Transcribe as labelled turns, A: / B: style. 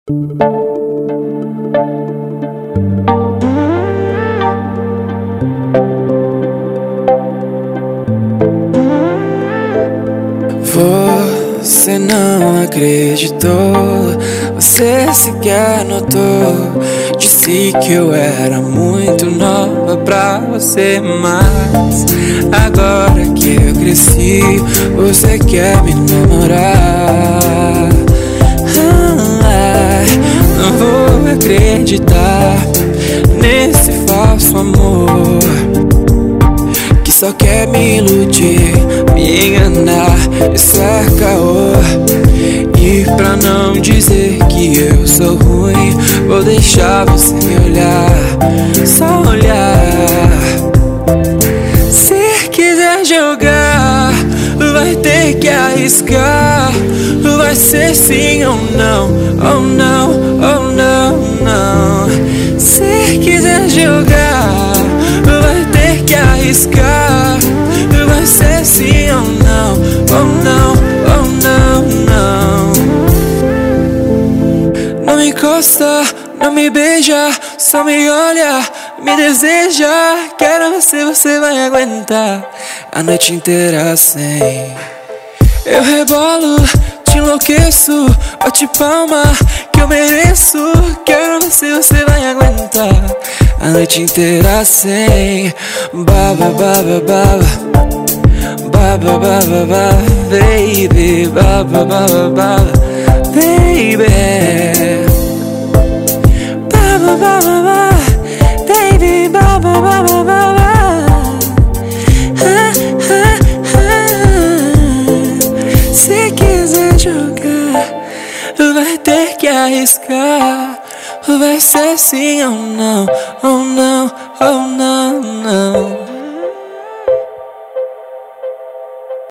A: Você não acreditou, você sequer notou. Disse que eu era muito nova pra você, mas agora que eu cresci, você quer me namorar. Não vou acreditar nesse falso amor que só quer me iludir, me enganar. Isso é caô. E pra não dizer que eu sou ruim, vou deixar você me olhar, só olhar. Se quiser jogar, vai ter que arriscar. Vai ser sim ou não, ou não, ou não, não. Se quiser jogar, vai ter que arriscar. Vai ser sim ou não, ou não, ou não, não. Não me encosta, não me beija, só me olha, me deseja. Quero ver se você vai aguentar a noite inteira assim. Eu rebolo, te enlouqueço, bate palma que eu mereço. Quero ver se você vai aguentar a noite inteira assim. Baba, baba, baba, baba, baba, baba, baby, baba, baba, baba, baby, baba, baba, baba, baby, baba, baba, baba. Se quiser jogar, vai ter que arriscar. Vai ser sim ou não, ou não, ou não.